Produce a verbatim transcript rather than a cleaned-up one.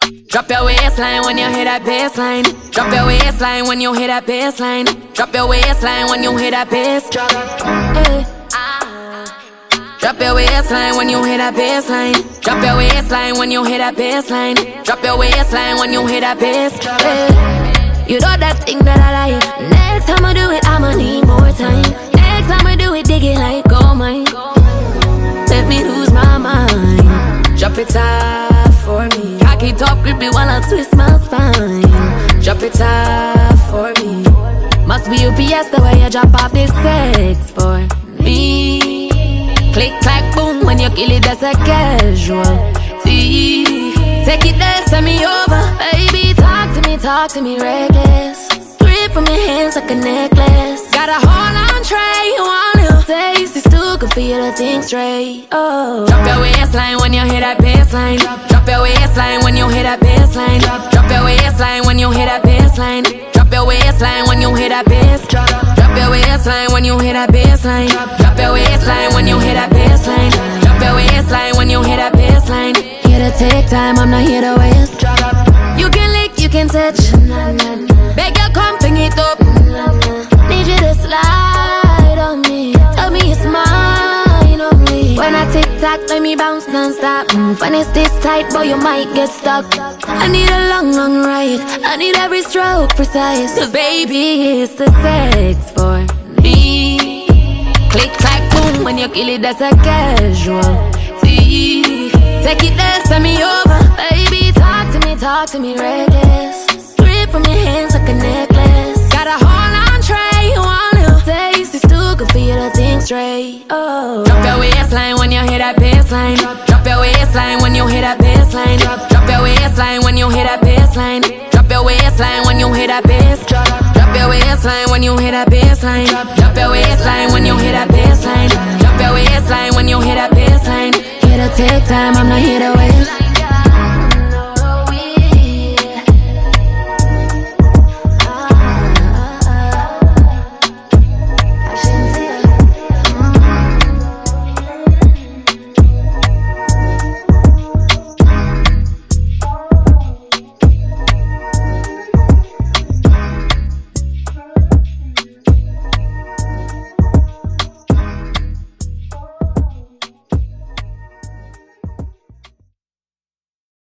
Drop your waistline when you hit that baseline. Drop your waistline when you hit that baseline. Drop your waistline when you hit that bass. Hey. Drop your waistline when you hit that baseline. Drop your waistline when you hit that baseline. Drop your waistline when you hit that bass. Hey. You know that thing that I like. Next time I do it, I'ma need more time. Next time I do it, dig it like gold mine. Let me lose my mind. Drop it off for me. Cock it up, grip it while I twist my spine. Drop it off for me. Must be U P S the way you drop off this sex for me. Click, clack, boom, when you kill it, that's a casual. See, take it there, send me over. Baby, talk to me, talk to me reckless. Grip from your hands like a necklace. Got a hold on tray, you want little taste. It's too good for you to think straight. Oh, drop your waistline when you hit that baseline. Drop your waistline when you hit that baseline. Drop your waistline when you hit that baseline. Drop your waistline when you hit that bass. Drop your waistline when you hit that baseline. Drop your waistline when you hit that baseline. Drop your waistline when you hit that baseline. Here to take time, I'm not here to waste. You can lick, you can touch. Beg you come, bring it up. Need you to slide on me. Tell me it's mine only. When I tick tock, let me bounce non-stop. When it's this tight, boy, you might get stuck. I need a long, long ride. I need every stroke precise. Cause baby, it's the sex for me. Click, clack, boom, when you kill it, that's a casual. See, take it there, send me over. Baby, talk to me, talk to me reckless. Grip from your hands like a necklace. Got a hold on tray, you want little taste. It's too good for you to think straight. Oh, drop your waistline when you hit that baseline. Drop your waistline when you hit that baseline. Drop your waistline when you hit that baseline. Drop your waistline when you hit that bass. Drop your waistline when you hit that baseline. Drop your waistline when you hit that baseline. Drop your waistline when you hit that baseline. Here to take time, I'm not here